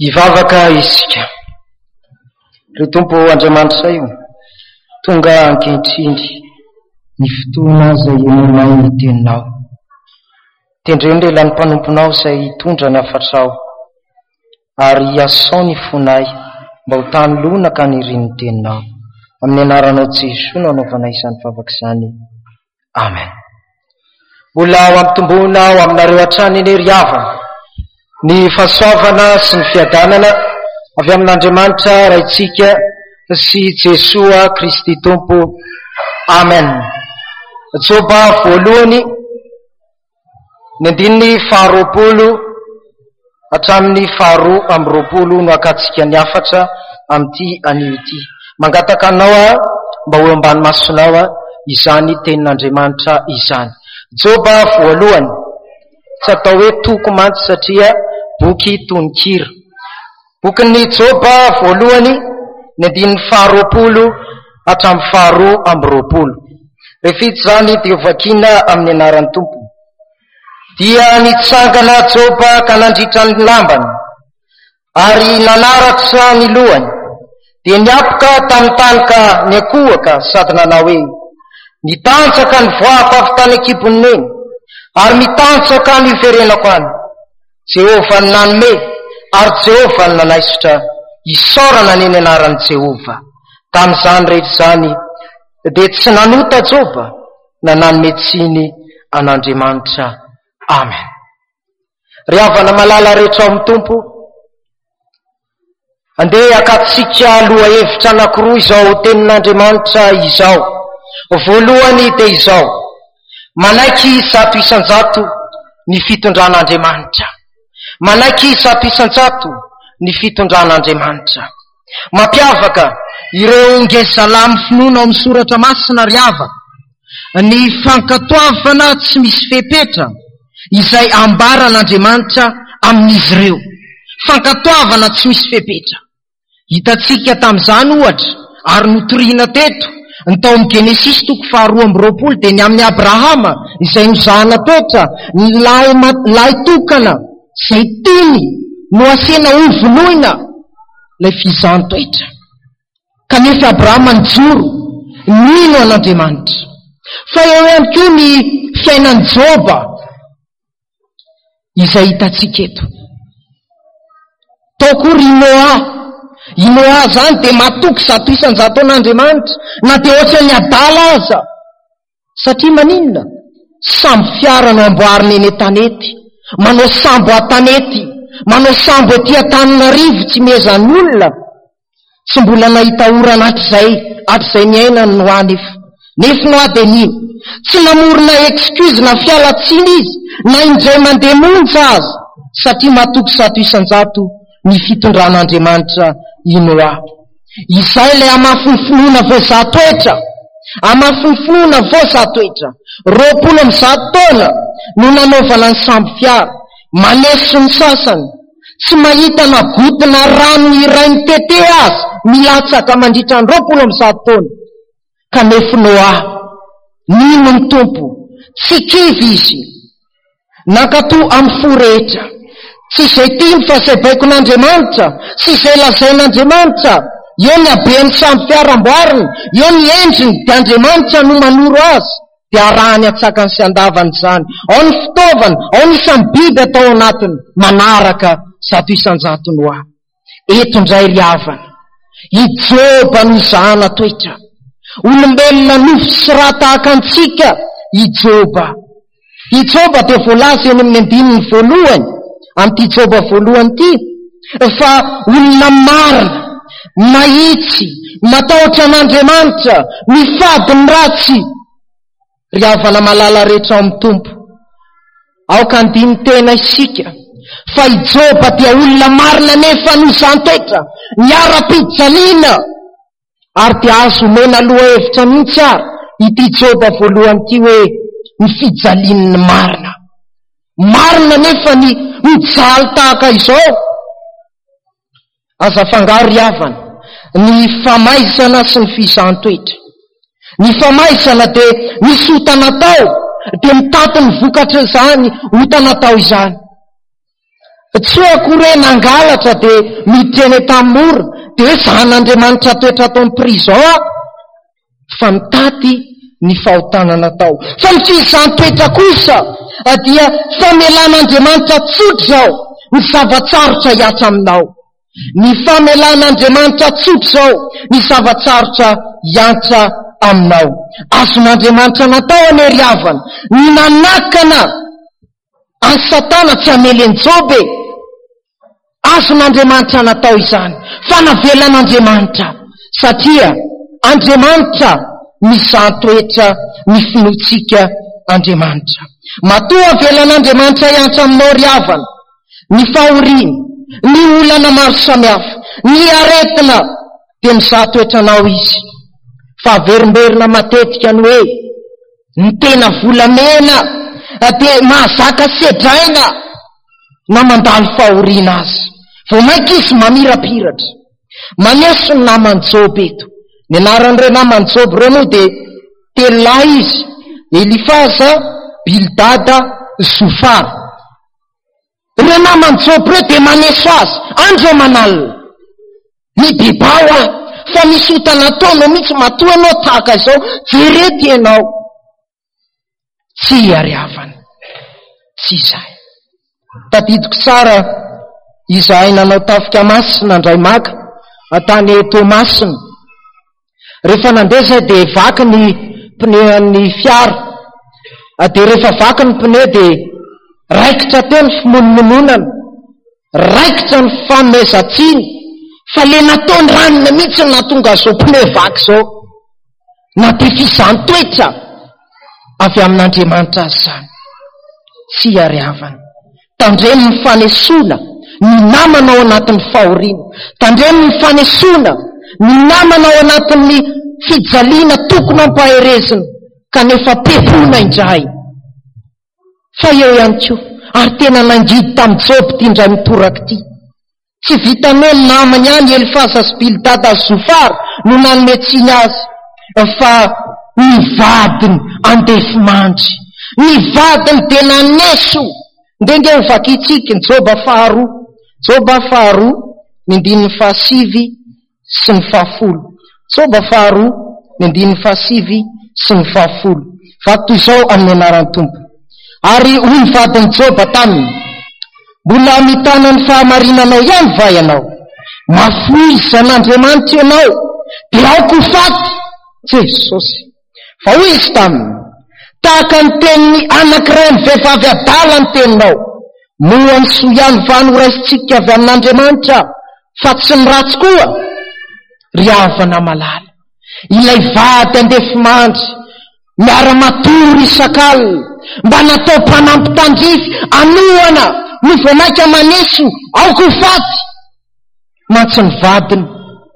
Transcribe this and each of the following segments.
Ivavaka isika. Ry Tompo Andriamanitra io tonga ankehitriny ny fotoana izay ianao ny teninao. Tendreo ny lelan'ny mpanomponao izay tondra ny afatrao, ary asao ny fonay mba ho tany lona ka niriny ny teninao. Amin'ny anaranao Jesoa no anaovana izany vavaka izany. Amen. Mbola ao ampitomboana ao aminareo hatrany eny ry havana ny fahasoavana sy ny fiadanana avy amin'Andriamanitra raitsika sy Jesoa Kristy Tompo. Amen. Joba voalohany ny andininy 20 hatramin'ny 12 no akatsika ny afatra amin'ity anio ity. Mangataka anao mba ho ambany masonao izany tenin'Andriamanitra izany. Joba voalohany, tsy atao hoe toko mantsy satria boky tonikira. Bokin'ny Joba voalohany ny andininy 20 hatramin'ny 12. Rehefa izany dia vakiana amin'ny anaran'ny Tompo. Dia nitsangana Joba ka nandritra ny lambany, ary nanaratra ny lohany, dia niapoka tamin'ny tany ka niakohaka sady nanao hoe: nitantsaka ny voako avy tany an-kiboniny eny, ary mitantsaka ny iverenako any. Jehova ny nanome, ary Jehova ny nanaisotra, isaorana ny anaran'i Jehova. Tamin'izany rehetra izany dia tsy nanota Joba na nanome tsiny an'Andriamanitra. Amen. Ry havana malala rehetra ao amin'ny Tompo, andeha akatsika aloha hevitra anankiroa izao tenin'Andriamanitra izao. Voalohany dia izao: manaiky 100 isan-jato ny fitondran'Andriamanitra. Manaiky 100 isan-jato ny fitondran'Andriamanitra. Mampiavaka ireo ngezalahy finoana ao amin'ny soratra masina ry havana ny fankatoavana tsy misy fepetra izay ambaran'Andriamanitra amin'izy ireo. Fankatoavana tsy misy fepetra hitatsika tamin'izany ohatra, ary notoriana teto ny tao amin'ny Genesis 2:20 dia ny amin'ny Abrahama izay nozahana toetra lay tokana izay tiny no asena ovonoina ilay fizahany toetra. Kanefa Abrahama nijoro nino an'Andriamanitra. Fa eo ihany koa ny fiainan'i Joba izay hitatsika eto. Tao kory i Noa zany dia matoky 100 isan-jato an'Andriamanitra, na dia ohatra ny adala aza. Satria maninona? Sambo fiara no amboariny eny an-tanety, manao sambo an-tanety, manao sambo etỳ Antananarivo tsy mezan'ny olona. Tsy mbola nahita orana hatr'izay niaina ny Noa nefa Noa dia nino? Tsy namorona excuse na fialatsiny izy, na indray mandeha monja azy, satria matoky 100 isan-jato ny fitondran'Andriamanitra i Noa. Izay ilay amafonfinoana voazatoetra, 20 taona no nanaovana ny sambo fiara, maneso ny sasany, tsy mahita na gotina rano iray mitete azy, milatsaka mandritra ny 20 taona. Kanefa Noa, nino ny Tompo? Tsy kivy izy, nankato amin'ny fo rehetra. Tsy izay tiny fa izay baikon'Andriamanitra, tsy izay lazain'Andriamanitra. Eo ny habeany sambo fiara amboariny, eo ny endriny, dia Andriamanitra no manoro azy, dia arahany atsakany sy andavany izany. Ao ny fitaovana, ao ny samy biby atao anatiny, manaraka 100 isan-jato Noa. Eto indray ry havana, i Joba no zahana toetra. Olombelona nofo sy raha tahaka antsika i Joba. I Joba dia voalaza eny amin'ny andininy voalohany, amin'ity Joba voalohany ity, fa olona marina, mahitsy, matahotra an'Andriamanitra, mifady ny ratsy. Ry havana malala rehetra ao amin'ny Tompo, aoka andiny tena isika fa i Joba dia olona marina nefa nozantoetra, niara-pijaliana, ary dia azo omena aloha hevitra mihitsy ary ity Joba voalohany ity hoe ny fijalian'ny marina. Marina nefa ny mijaly tahaka izao. Aza fangaro ry havana ny famaizana sy ny fizahan-toetra. Ny famaizana dia misy hotanatao, dia mitady ny vokatra izany hotanatao izany. tsy akory hoe nangalatra de miteny tamora de hoe zan'Andriamanitra toetra atao amin'ny prison fa mitady ny fahotanana tao. Fa ny tsisy zany toetra kosa dia famelan'Andriamanitra tsotra zao ny zavatsarotra hiasa aminao. Ny famelan'Andriamanitra tsotra zao ny zavatsarotra hiasa aminao. Azon'Andriamanitra natao anery havana ny nanakana any Satana tsy ameleny Jobe. Azon'Andriamanitra natao izany fa navelan'Andriamanitra satria Andriamanitra mizany toetra ny finotsika Andriamanitra. Matoa avelan'Andriamanitra hiantsa aminao ry havana ny fahoriana, ny olana maro samihafa, ny aretina dia mizaha toetranao izy. Fa averimberina matetika ny hoe ny tena volamena dia mahazaka sedraina na mandalo fahoriana azy. Vao mainka izy mamirapiratra. Maneso ny namany Jobe eto. Ny anaran'ireo namany Jobe ireo moa dia telo izy: Elifaza, Bildada, Zofara. Ireo namany Jobe ireo dia maneso azy, andreo manalina. Ny bibao fa misy otana taonao mihitsy matoa anao tahaka izao, jerety ianao. Tsy ary havana, tsy izay. Tadidiko tsara izahay nanao tafika masina ndray maka tany Tomasina. Rehefa nandeha zay dia vaky ny pneuan'ny fiara. Dia rehefa vaky ny pneu dia raikitra teo ny fimonomononana, raikitra ny famezatsiny. Fa le nataony ranona mihitsy na tonga zao pneu vaky zao. Na dia fizany toetra avy amin'Andriamanitra azy zany. Tsy ary havana. Tandremo ny fanesoana ny namanao anatin'ny fahoriana. Tandremo ny fanesoana ny namanao anatin'ny fijaliana tokony ampaherezina kanefa pepona indray. Fa eo ihany koa ary tena nangidy tamin'ny Jobe ty indray mitoraka ty. Tsy vitanao ny namany ihany Elifaza sy Bildada sy Zofara no nanome tsiny azy, fa ny vadiny andefy mandry. Ny vadiny dia naneso. Ndenge ho vakitsika ny Joba faharoa. Joba faharoa ny 7 sy ny 10. Joba faharoa ny 7 sy ny 10. Vaky toy izao amin'ny anaran'ny Tompo. Ary hoy ny vadiny Joba taminy: mbola mitana ny fahamarinanao ihany va ianao? Mafoizan'Andriamanitra ianao dia aoko faty. Jesosy. Fa hoy izy taminy: tahaka ny tenin'ny anankiray ny vehivavy adala ny teninao. Moa ny soa ihany va noraisitsika avy amin'Andriamanitra fa tsy ny ratsy koa. Ry havana malala, ilay vady andefy mandry miara-matory isak'alina mba natao mpanampy-tandrify anoana no vao mainka maneso aoko faty mantsy ny vadiny.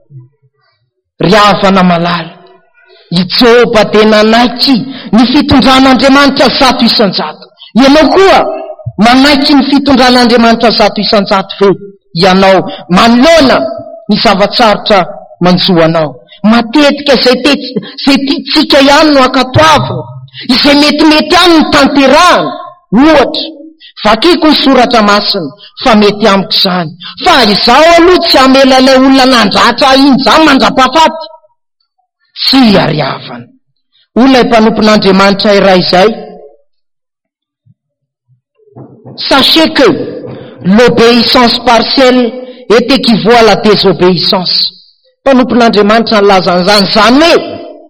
Ry havana malala, i Joba dia nanaiky ny fitondran'Andriamanitra 100 isan-jato. Ianao koa manaiky ny fitondran'Andriamanitra 100 isan-jato ve? Ianao manoloana ny zavatsarotra manjoanao. Matetika izay tiatsika ihany no ankatoavina, izay metimety ihany ny tanterahana. Ohatra, vakiko ny soratra masina fa mety amiko izany. Fa izaho aloha tsy amela ilay olona nandratra iny izany mandra-pahafaty. Tsy ary havana. Olona mpanompon'Andriamanitra iray izay: sachez que l'obéissance partielle est équivaut à la désobéissance. Mpanompon'Andriamanitra nilaza an'izany, zany hoe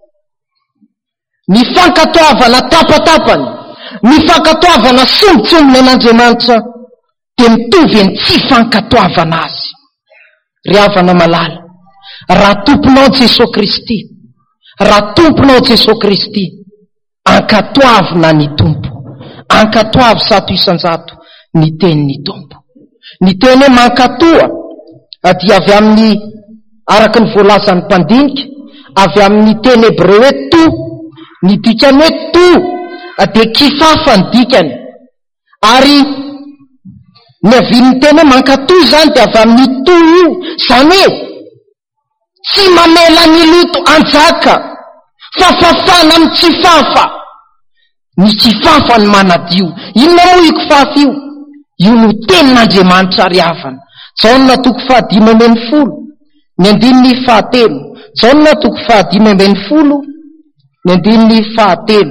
ny fankatoavana tapatapany, ny fankatoavana sombitsombiny an'Andriamanitra dia mitovy ny tsy fankatoavana azy. Ry havana malala, raha tomponao Jesosy Kristy, raha tomponao Jesosy Kristy, ankatoavina ny tompo, ankatoavy 100 isan-jato ny tenin'ny tompo. Ny teny hoe mankatoa dia avy amin'ny, araky ny voalazan'ny mpandinika, avy amin'ny teny hebreo hoe to. Ny dikany hoe to dia kifafa ny dikany. Ary ny avin'ny teny hoe mankatoa zany dia avy amin'ny to io, zany hoe tsy mamela ny loto anjaka fa fafana amin'ny tsifafa. Ny tsifafa ny manadio. Inona moa io kifafa io? io no tenin'Andriamanitra ry havana. Jaona 5:10, ny 9:1. Jaona 5:10, ny 9:1.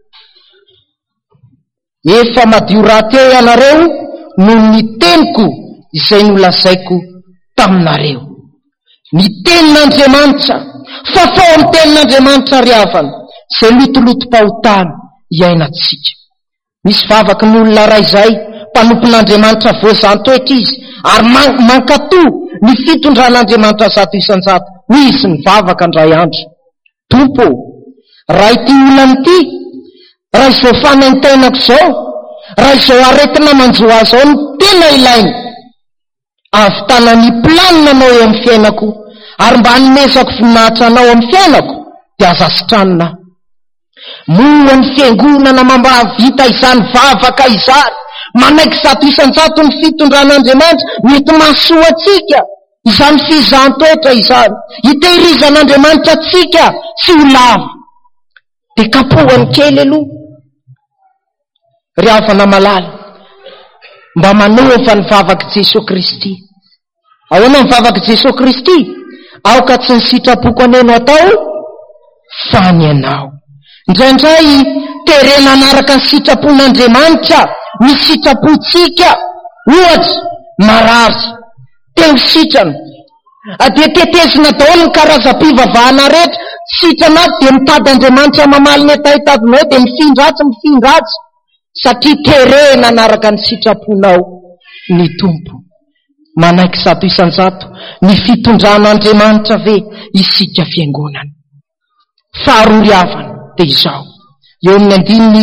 Efa madio rahateo ianareo no ny teniko izay nolazaiko taminareo. Ny tenin'Andriamanitra, fa fao ny tenin'Andriamanitra ry havana, izay lotolotom-pahotany iainantsika. Misy vavaky n'olona ray izay, mpanompon'Andriamanitra voazantoetra izy, ary mankatoa ny fitondran'Andriamanitra 100 hoy izy ny vavaka ndray andro. Tompo, raha ity olana ity, raha izao fanaintainako zao, raha izao aretina manjoa zao ny tena ilainy, avitana ny planina anao eo amin'ny fiainako, ary mba hanomezako voninahitra anao amin'ny fiainako, dia aza sitranina. Moa ny fiangonana mahavita izany vavaka izany, manaiky 100 ny fitondran'Andriamanitra, mety mahasoa atsika izany fizaham-toetra izany, hitehirizan'Andriamanitra atsika sy ho lava. Dia kapohany kely aloha ry havana malala, mba manova ny vavaky Jesosy Kristy. Ahoana ny vavaky Jesosy Kristy? Aoka tsy ny sitrapoko aneno atao fa ny anao. Indraindray terena anaraka ny sitrapon'Andriamanitra ny sitrapontsika. Ohatra, marary, teo sitrana, dia tetezina daholo ny karazam-pivavahana rehetra, sitrana dia mitady Andriamanitra mamaly ny etaitadinao, dia mifindratsy, satria terena anaraka ny sitraponao ny Tompo. Manaiky 100 ny fitondran'Andriamanitra ve isika fiangonana. Faharoa ry havana dia izao, eo amin'ny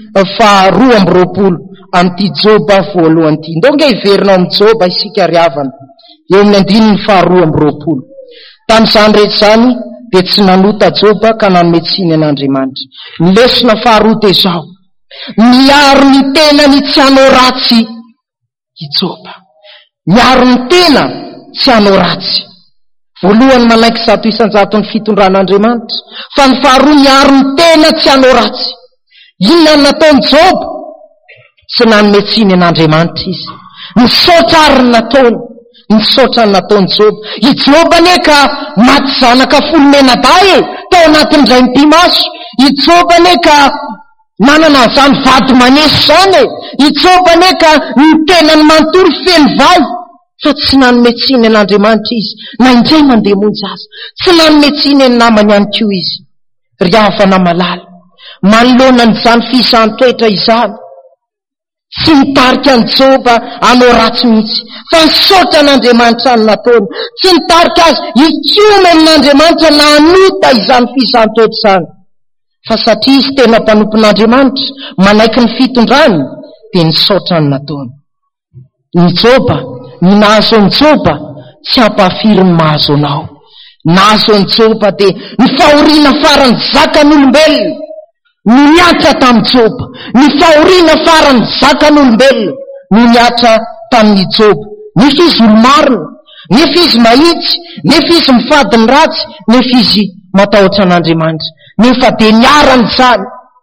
2:20 an'ity Joba voalohany ity. Ndonge iverinao amin'ny Joba isika ry havana, eo amin'ny 2:20. Tamin'izany rehetra zany dia tsy nanota Joba ka nanometsiny an'Andriamanitra. Ny lesona faharoa dia izao, miaro ny tena ny tsy hanao ratsy i Joba. Miaro ny tena tsy hanao ratsy. Voalohany manaiky 100 ny fitondran'Andriamanitra, fa ny faharoa miaro ny tena tsy hanao ratsy. Inona nataony Joba? Tsy nanometsiny an'Andriamanitra izy. Misaotra ary nataony, misaotra ny nataony Joba. I Joba neka maty zanaka 10 menaday tao anatin'izay mpimaso. I Joba neka manana zany vady maneso zany. I Joba neka ny tenany manontolo feno vai, fa tsy nanometsiny an'Andriamanitra izy, na indray mandeha monjy azy. Tsy nanometsiny any namany ihany koa izy. Ry havana malala, manoloana n'izany fisahan-toetra izany, tsy nitarika ny Joba hanao ratsy mihitsy, fa nisaotra an'Andriamanitra ny nataony. Tsy nitarika azy hikoma amin'Andriamanitra na hanota izany fisahan-toetra izany, fa satria izy tena mpanompon'Andriamanitra, manaiky ny fitondrany, dia nisaotra ny nataony. Ny Joba, ny nahazo ny Joba, tsy hampafiry ny mahazo anao. Nahazo ny Joba dia ny fahoriana farany zakan'olombelona no niatra tamin'ny Joba. Ny fahoriana farany zakan'olombelona no niatra tamin'ny Joba. Nefa izy olo-marina, nefa izy mahitsy, nefa izy mifady ny ratsy, nefa izy matahotra an'Andriamanitra. Nefa dia niarany zany.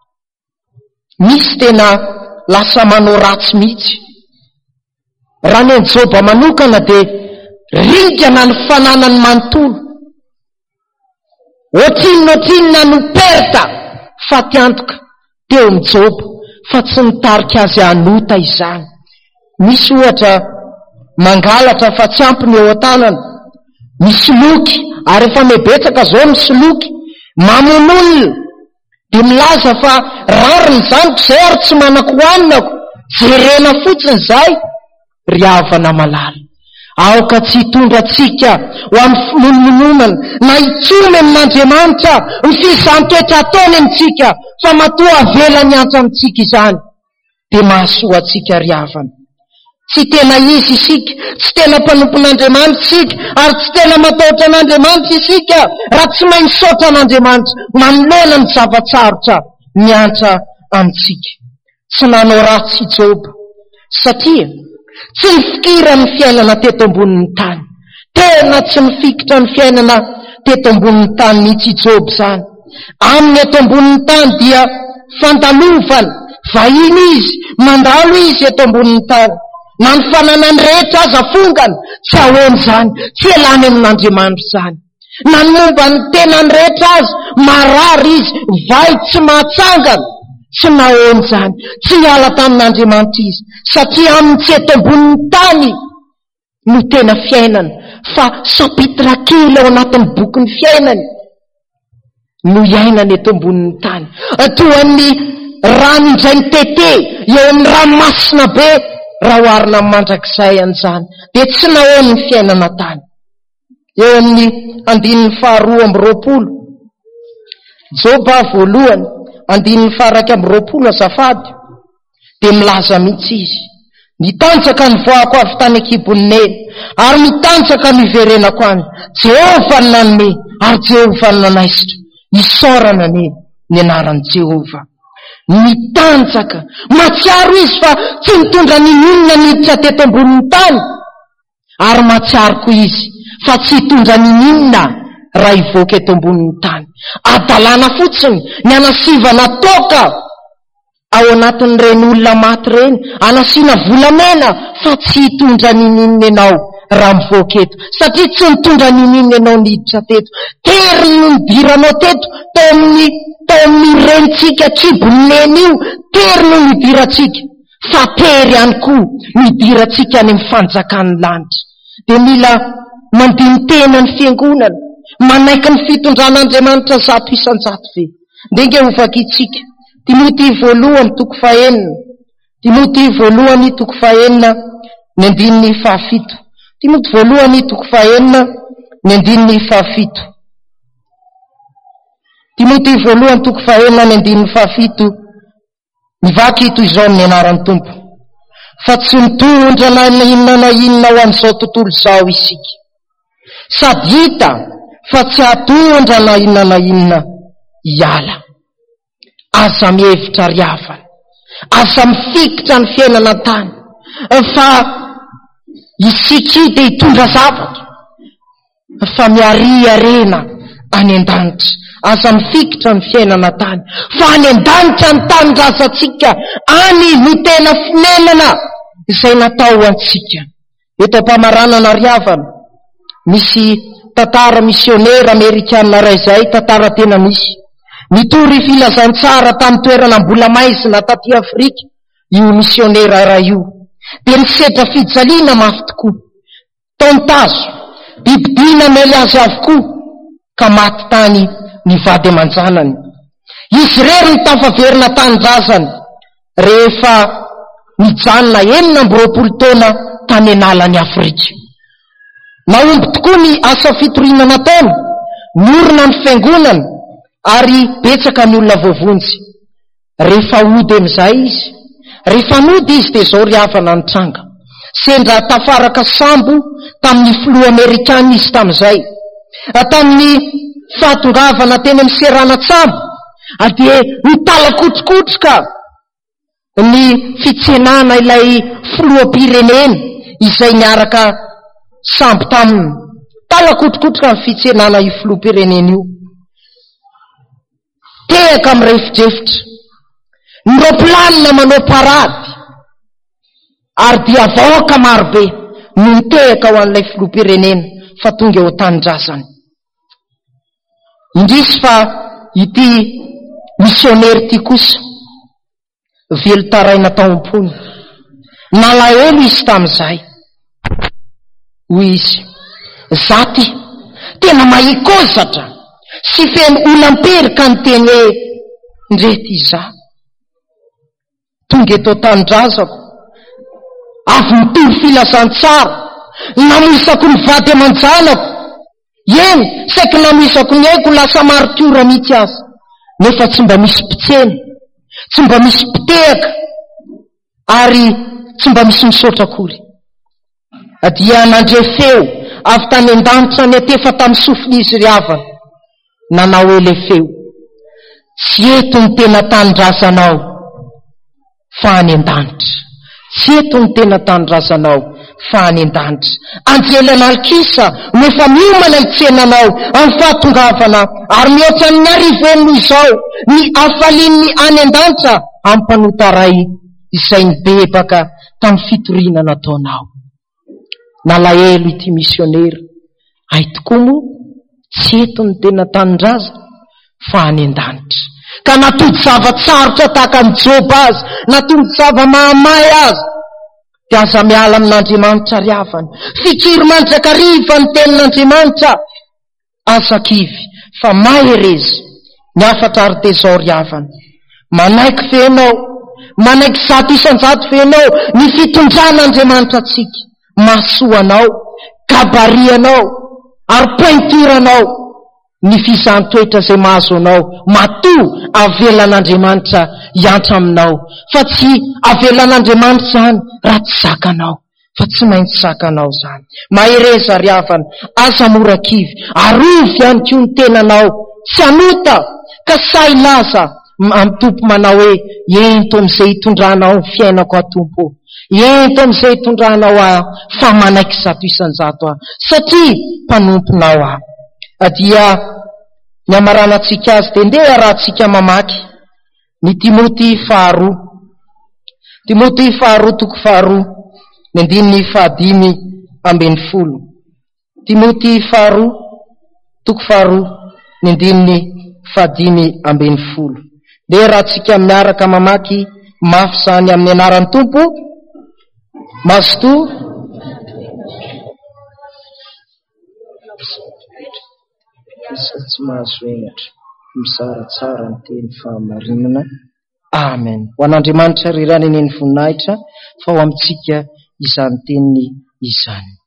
Misy tena lasa manao ratsy mihitsy. Raha ny Joba manokana dia rigana ny fananany manontolo. Ohatrinona no perta fa tiantoka teo amin'ny Joba, fa tsy nitarika azy hanota izany. Misy ohatra mangalatra fa tsy ampiny eo an-tanana, misy loky, ary efa mebetsaka zao misy loky, mamon'olona, dia milaza fa rariny zaniko zay ary tsy manako hoaninako, jerena fotsiny zay. Ry havana malala, aoka tsy hitondra tsika ho amin'ny monononana na hitsomy amin'Andriamanitra ny fisahan-toetra ataony amintsika, fa matoa avelany antra amintsika izany, dia mahasoa atsika ry havana. Tsy tena izy isika, tsy tena mpanompon'Andriamanitra isika, ary tsy tena matahotra an'Andriamanitra isika, raha tsy mahay misaotra an'Andriamanitra manoloana ny zavatsarotra miantra amintsika. Tsy nanao ratsy Joba, satria tsy nifikira ny fiainana teto ambonin'ny tany. Tena tsy nifikitra ny fiainana teto ambonin'ny tany mihitsy Joba zany. Amin'ny eto ambonin'ny tany dia fandalovana, vahiny izy, mandalo izy eto ambonin'ny tany. na ny fananany rehetra aza fongany tsy ahoany zany, tsy elany amin'Andriamanitra zany. Na ny momba ny tenany rehetra azy marary izy, vai tsy mahatsangana, tsy nahoany zany, tsy hiala tamin'Andriamanitra izy, satria aminy tsy eto ambonin'ny tany no tena fiainana, fa sapitra kely ao anatin'ny bokin'ny fiainany no iainana eto ambonin'ny tany. Toan'ny rano indray tete eo amin'ny ranomasina be raha oharina mandrakizay an'izany, dia tsy nahoany ny fiainana tany. Eo amin'ny 2:20 Joba 1:20 azafady, dia milaza mihitsy izy: nitanjaka ny voako avy tany akibon'ny neny, ary mitanjaka ny iverenako any. Jehova ny nanome, ary Jehova ny nanaisitra, isaorana ny anaran'i Jehova. Mitanjaka, matsiaro izy fa tsy mitondra ny inona niditra teto ambonin'ny tany, ary matsiaro koa izy fa tsy hitondra ny inona raha ivoaka eto ambonin'ny tany. Adalana fotsiny ny anasivana toka ao anatin'ireny olona maty reny, anasiana volamena, fa tsy hitondra ny inona ianao raha mivoaka eto, satria tsy mitondra ny inona ianao niditra teto. Tery no nidiranao teto tao amin'ny renitsika triboneny io, tery no nidiratsika, fa tery ihany koa nidiratsika any amin'ny fanjakan'ny lanitra. Dia mila mandiny tena ny fiangonana, manaiky ny fitondran'Andriamanitra 100 isan-jato ve. Ndenge hovaky itsika Timoty 1:4, Timoty 1:4 ny andininy 7. Timoty 1:4 ny andininy 7. Timoty 1:4 ny andininy 7 mivaky toy izao ny anaran'ny Tompo: fa tsy mitondra na inona ho an'izao tontolo izao isika, sady hita fa tsy hatondra na inona hiala. Aza mihevitra riavana, aza mifikitra ny fiainana tany, fa isika dia hitondra zavatra, fa miariarena any an-danitra. Aza mifikitra ny fiainana tany, fa any an-danitra ny tanindrazantsika, any no tena finanana izay natao antsika. Eto am-pamaranana riavana misy tantara misionera Amerikanina ray izay, tantara tena misy nitory filazantsara tamin'ny toerana mbola maizina taty Afrika. Io misionera ray io dia nisedra fijaliana mafy tokoa, taontazo bibidina mely azy avokoa, ka maty tany ny vady aman-janany. Izy rery ny tafaverina tanindrazany rehefa nijanona 19 taona tany analany Afrika. Naomby tokoa ny asa fitoriana nataony, niorina ny fiangonana, ary betsaka ny olona voavonjy. Rehefa ody amin'izay izy, rehefa nody izy dia zao riavana ny tranga. Sendra tafaraka sambo tamin'ny filoha Amerikana izy tamin'izay, tamin'ny fahatongavana teny amin'ny Serana-tsambo, dia nitalakotrokotroka ny fitsenana ilay filoham-pirenena izay niaraka sambo taminy. Talakotrokotroka ny fitsenana io filoham-pirenena io. Tehaka amin'ny refitrefitra, ny roplanina manao parady, ary dia vahoaka marobe no nitehaka ho an'ilay filoham-pirenena fa tonga eo tanindrazany. Indrisy fa ity misionera ity kosa velo taraina taom-pony, nalaelo izy tamin'izay. Hoy izy: zaty tena mahikôzatra sy feno olam-perika ny teny hoe ndrety iza. Tonga eto tanindrazako, avy mitovy filazantsara, namoisako ny vady aman-janako, eny saiky namoisako ny haiko lasa marikora mihitsy azy, nefa tsy mba misy mpitseny, tsy mba misy mpitehaka, ary tsy mba misy misaotra akory. Dia nandre feo avy tany an-danitra netefa tamin'ny sofilizy riavana, nanao ele feo: tsy eto ny tena tanindrazanao fa any an-danitra, tsy eto ny tena tanindrazanao fa any an-danitra. Anjelana alkisa nefa miomana hitsenanao amin'ny fahatongavana, ary mihoatra ny arivenno izao ny afalian'ny any an-danitra amin'ny mpanotaray izay nibebaka tamin'ny fitoriana nataonao. Nalahelo ity misionera, ay tokoa moa tsy eto ny tena tanindraza fa any an-danitra, ka natody zavatsarotra tahaka ny Joba azy, natody zava-mahamay azy, dia aza miala amin'Andriamanitra ry havana, fikiry mandrakariva ny tenin'Andriamanitra. Asa kivy fa maherezy ny afatra ary tezao ry havana, manaiky fenao, manaiky 100 isan-jato fenao ny fitondran'Andriamanitra atsika, masoanao, gabarianao ary pointuranao ny fisantoetra izay mahazo anao, matoa avelan'Andriamanitra hiantra aminao, fa tsy avelan'Andriamanitra izany raha tsy zakanao, fa tsy maintsy zakanao izany. Mahereza ry havana, asa mora kivy, arovy ihany koa ny tenanao, tsy anota ka say laza amin'ny tompo manao hoe ento amin'izay hitondranao ny fiainako a tompo, ento amin'izay hitondranao fa manaiky 100 isan-jato satria mpanomponao dia ny amaranantsika azy dia ndeha rahantsika mamaky ny Timoty 2, Timoty 2 toko 2 ny andininy 5:10. Timoty 2 toko 2 ny andininy 5:10. Ndeha rahantsika miaraka mamaky mafy zany amin'ny anaran'ny Tompo. Mazotoa tsy mahazo henatra, mizaratsara ny teny fahamarinana. Amen. Ho an'Andriamanitra rirany eny voninahitra fa ho amintsika izany teniny izany.